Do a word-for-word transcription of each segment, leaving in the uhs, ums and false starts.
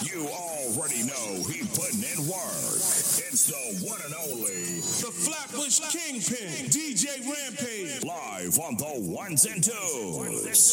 You already know he putting in work. It's the one and only, the Flatbush Kingpin, D J Rampage. Live on the ones and twos.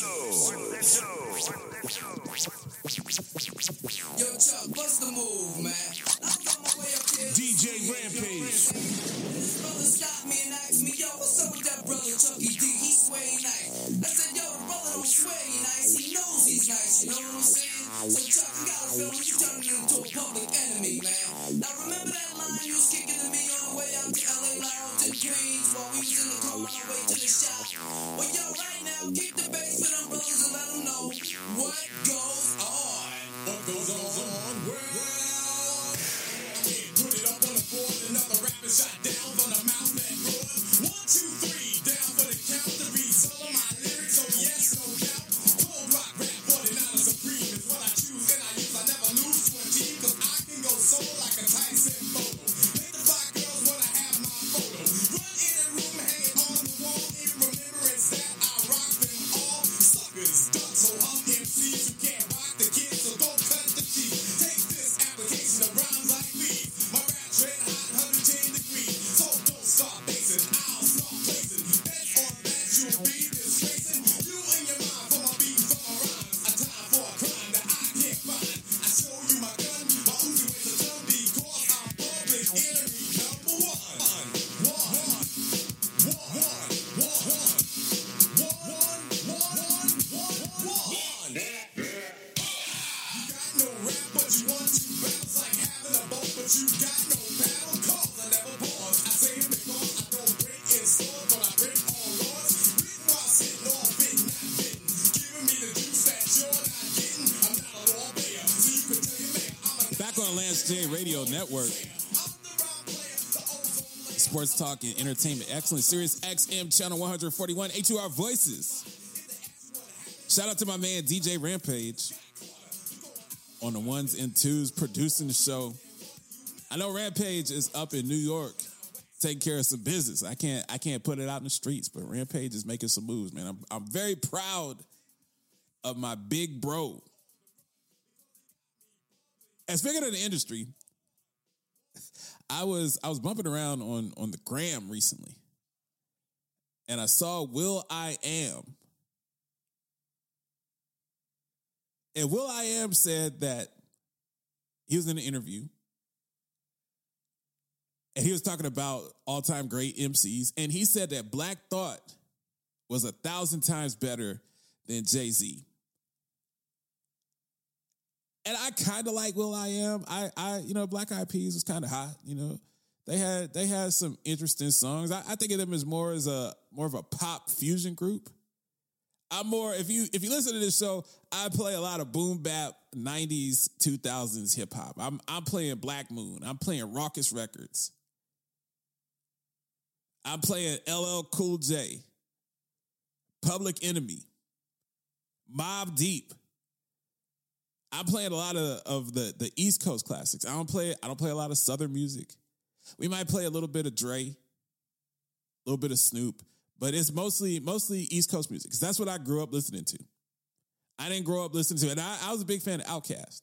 Yo, Chuck, what's the move, man? I'm on my way up here. D J Rampage. This brother stopped me and asked me, yo, what's up with that brother Chucky D? He sway nice. I said, yo, the brother don't sway nice. He knows he's nice, you know what I'm saying? So, Chuck, I got a feeling you turning into a public enemy, man. Now, remember that line you was kicking to me on the way out to L A Lounge in Queens while we was in the car on our way to the shop? Well, yo, right now, keep the bass for them brothers and let them know what goes on. What goes on? Well, put it up on the board, another rapper shot down from the mouth that roared. One, two, three, down for the count. The beat solo my lyrics, so yes, no doubt. Cold rock rap, forty-nine supreme is what I choose and I use. I never lose to a team, cause I can go solo like a Tyson photo. Make the fly girls wanna have my photo. Run in a room, hang it on the wall in remembrance that I rock them all. Suckers, ducks, so up M Cs who can't rock the kids, so go cut the cheese. Take this application of rhymes like these. My rap straight hot, one hundred ten degrees. So don't start basing, I'll start placing. Bet on that you'll be disgracing. You and your mind for my beat, for my rhymes. A time for a crime that I can't find. I show you my gun, my Uzi weighs a ton because I'm public enemy number one. One, one, one, one, one, one, one, one, one. You got no rap, but you want to bounce like having a boat, but you got no paddle. Cause I never pause. I say it because I don't break in stores, but I break on laws. Written while sitting on bit, not bitten. Giving me the juice that you're not getting. I'm not a law player, so you can tell your man I'm a Back on Lance J Radio Network. Sports talk and entertainment excellence. Sirius X M channel one forty-one. A two R Voices. Shout out to my man D J Rampage on the ones and twos producing the show. I know Rampage is up in New York taking care of some business. I can't I can't put it out in the streets, but Rampage is making some moves, man. I'm I'm very proud of my big bro. As bigger than the industry, I was I was bumping around on, on the gram recently, and I saw Will I Am. And Will I Am said that he was in an interview, and he was talking about all-time great M Cs, and he said that Black Thought was a thousand times better than Jay-Z. And I kind of like Will I Am. I, I, you know, Black Eyed Peas was kind of hot. You know, they had they had some interesting songs. I, I think of them as more as a more of a pop fusion group. I'm more if you if you listen to this show, I play a lot of boom bap nineties, two thousands hip hop. I'm I'm playing Black Moon. I'm playing Raucous Records. I'm playing L L Cool J, Public Enemy, Mobb Deep. I'm playing a lot of, of the, the East Coast classics. I don't play I don't play a lot of Southern music. We might play a little bit of Dre, a little bit of Snoop, but it's mostly mostly East Coast music because that's what I grew up listening to. I didn't grow up listening to it. And I, I was a big fan of Outkast.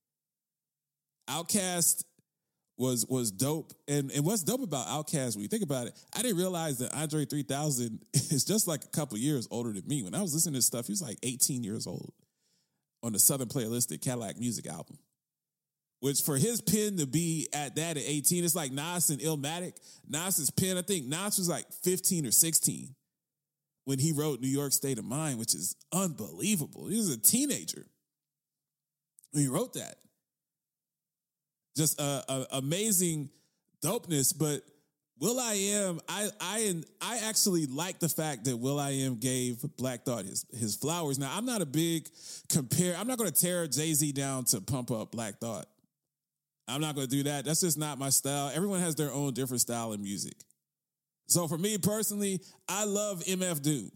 Outkast was was dope. And, and what's dope about Outkast, when you think about it, I didn't realize that Andre three thousand is just like a couple years older than me. When I was listening to this stuff, he was like eighteen years old on the Southern Playalistic Cadillac Music album. Which for his pen to be at that at eighteen, it's like Nas and Illmatic. Nas's pen, I think Nas was like fifteen or sixteen when he wrote New York State of Mind, which is unbelievable. He was a teenager when he wrote that. Just uh, uh, amazing dopeness. But Will I Am, I I I actually like the fact that Will I Am gave Black Thought his, his flowers. Now, I'm not a big compare. I'm not going to tear Jay-Z down to pump up Black Thought. I'm not going to do that. That's just not my style. Everyone has their own different style in music. So for me personally, I love M F Doom.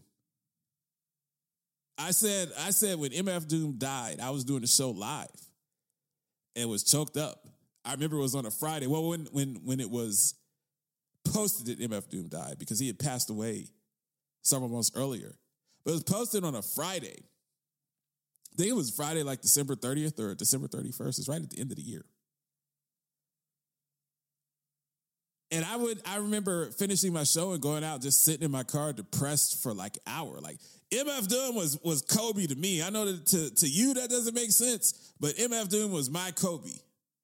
I said, I said when M F Doom died, I was doing the show live and was choked up. I remember it was on a Friday. Well, when when when it was posted that M F Doom died because he had passed away several months earlier. But it was posted on a Friday. I think it was Friday, like December thirtieth or December thirty-first. It's right at the end of the year. And I would, I remember finishing my show and going out, just sitting in my car, depressed for like an hour. Like M F Doom was was Kobe to me. I know that to, to you that doesn't make sense, but M F Doom was my Kobe.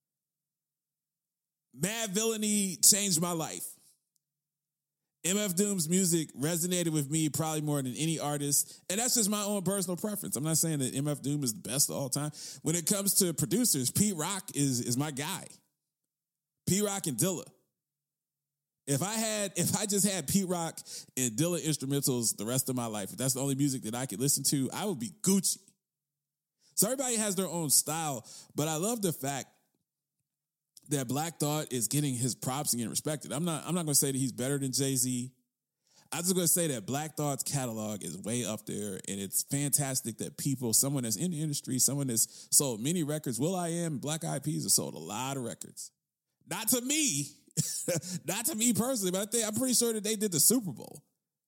Mad Villainy changed my life. M F Doom's music resonated with me probably more than any artist, and that's just my own personal preference. I'm not saying that M F Doom is the best of all time. When it comes to producers, Pete Rock is is my guy. Pete Rock and Dilla. If I had, if I just had Pete Rock and Dilla instrumentals the rest of my life, if that's the only music that I could listen to, I would be Gucci. So everybody has their own style, but I love the fact that Black Thought is getting his props and getting respected. I'm not, I'm not going to say that he's better than Jay-Z. I'm just going to say that Black Thought's catalog is way up there, and it's fantastic that people, someone that's in the industry, someone that's sold many records, will.i.am, Black Eyed Peas have sold a lot of records. Not to me. Not to me personally, but I think I'm pretty sure that they did the Super Bowl.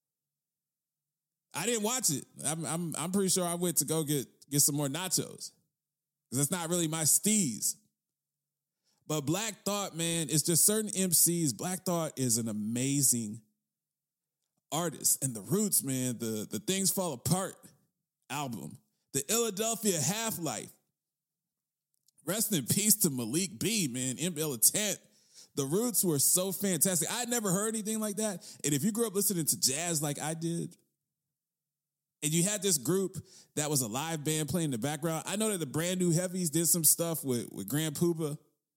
I didn't watch it. I'm I'm I'm pretty sure I went to go get get some more nachos because that's not really my steez. But Black Thought, man, it's just certain M Cs. Black Thought is an amazing artist, and the Roots, man, the the Things Fall Apart album, the Philadelphia Half-Life. Rest in peace to Malik B, man, M. Militant. The Roots were so fantastic. I'd never heard anything like that. And if you grew up listening to jazz like I did, and you had this group that was a live band playing in the background, I know that the Brand New Heavies did some stuff with, with Grand Puba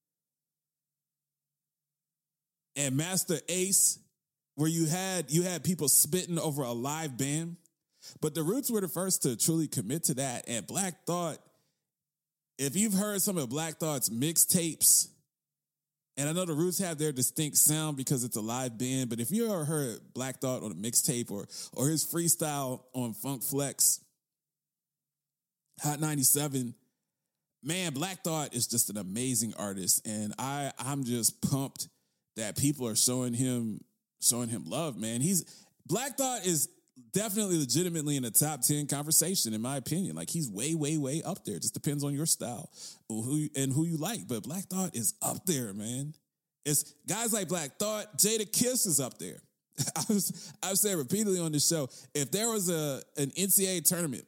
and Master Ace, where you had you had people spitting over a live band. But the Roots were the first to truly commit to that. And Black Thought, if you've heard some of Black Thought's mixtapes, and I know the Roots have their distinct sound because it's a live band, but if you ever heard Black Thought on a mixtape or or his freestyle on Funk Flex, Hot ninety-seven, man, Black Thought is just an amazing artist, and I I'm just pumped that people are showing him showing him love, man. He's Black Thought is definitely legitimately in the top ten conversation, in my opinion. Like, he's way, way, way up there. It just depends on your style who you, and who you like. But Black Thought is up there, man. It's guys like Black Thought. Jada Kiss is up there. I was, I've said repeatedly on this show, if there was a an N C A A tournament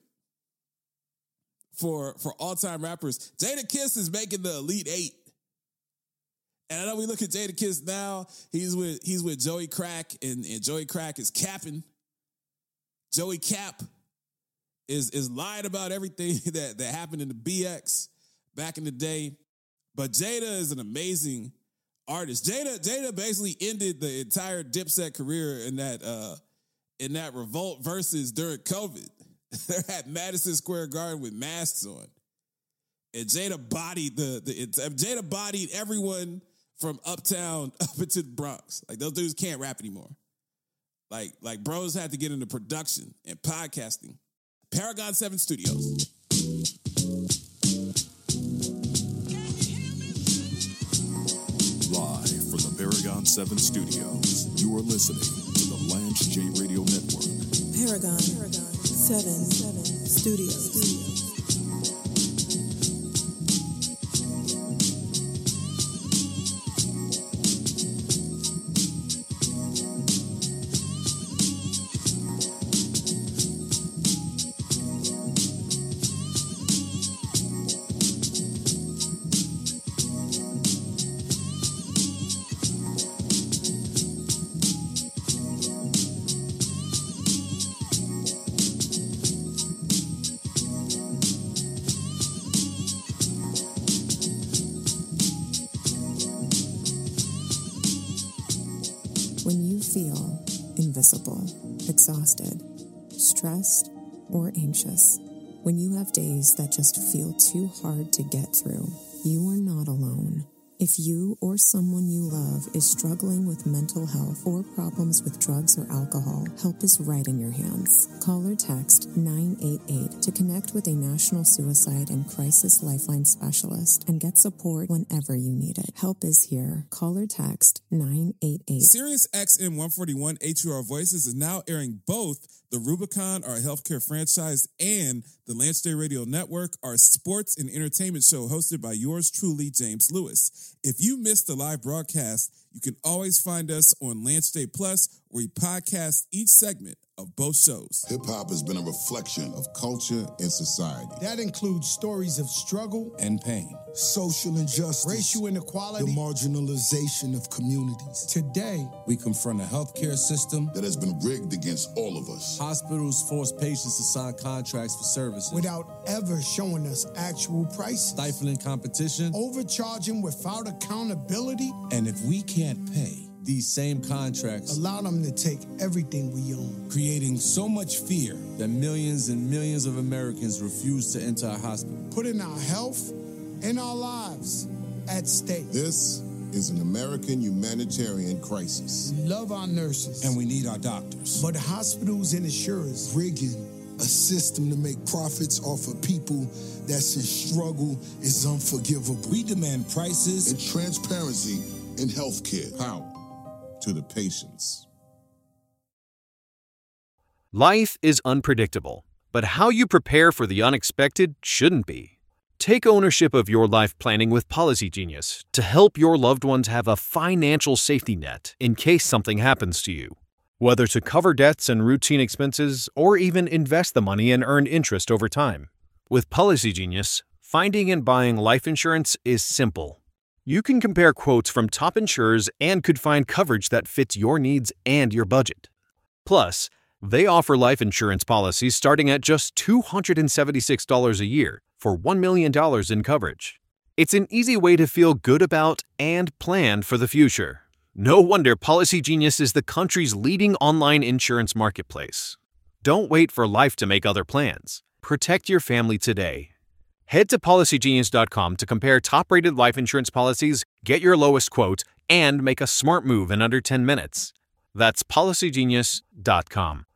for, for all-time rappers, Jada Kiss is making the Elite Eight. And I know we look at Jada Kiss now. He's with he's with Joey Crack, and, and Joey Crack is capping. Joey Cap is is lying about everything that, that happened in the B X back in the day. But Jada is an amazing artist. Jada Jada basically ended the entire Dipset career in that uh, in that Revolt versus during COVID. They're at Madison Square Garden with masks on, and Jada bodied the the Jada bodied everyone from Uptown up into the Bronx. Like, those dudes can't rap anymore. Like, like bros had to get into production and podcasting. Paragon seven Studios. Live from the Paragon seven Studios, you are listening to the Lance J Radio Network. Paragon, Paragon seven, seven Studios. Studios. When you feel invisible, exhausted, stressed, or anxious, when you have days that just feel too hard to get through, you are not alone. If you or someone you love is struggling with mental health or problems with drugs or alcohol, help is right in your hands. Call or text nine eight eight to connect with a National Suicide and Crisis Lifeline specialist and get support whenever you need it. Help is here. Call or text nine eight eight. Sirius X M one forty-one H U R Voices is now airing both The Rubicon, our healthcare franchise, and the Lance J Radio Network, our sports and entertainment show hosted by yours truly, James Lewis. If you missed the live broadcast, you can always find us on Lance J Plus, where we podcast each segment of both shows. Hip-hop has been a reflection of culture and society. That includes stories of struggle And pain. Social injustice. racial inequality. The marginalization of communities. Today, We confront a healthcare system. That has been rigged against all of us. Hospitals force patients to sign contracts for services. without ever showing us actual prices. Stifling competition. Overcharging without accountability. And if we can't pay these same contracts, Allow them to take everything we own. creating so much fear that millions and millions of Americans refuse to enter a hospital. Putting our health and our lives at stake. This is an American humanitarian crisis. We love our nurses. And we need our doctors. But hospitals and insurers Rigging a system to make profits off of people that's in struggle is unforgivable. We demand prices And transparency in healthcare. Power to the patients. Life is unpredictable, but how you prepare for the unexpected shouldn't be. Take ownership of your life planning with Policy Genius to help your loved ones have a financial safety net in case something happens to you. Whether to cover debts and routine expenses or even invest the money and earn interest over time. With Policy Genius, finding and buying life insurance is simple. You can compare quotes from top insurers and could find coverage that fits your needs and your budget. Plus, they offer life insurance policies starting at just two hundred seventy-six dollars a year for one million dollars in coverage. It's an easy way to feel good about and plan for the future. No wonder Policy Genius is the country's leading online insurance marketplace. Don't wait for life to make other plans. Protect your family today. Head to policy genius dot com to compare top-rated life insurance policies, get your lowest quote, and make a smart move in under ten minutes. That's policy genius dot com.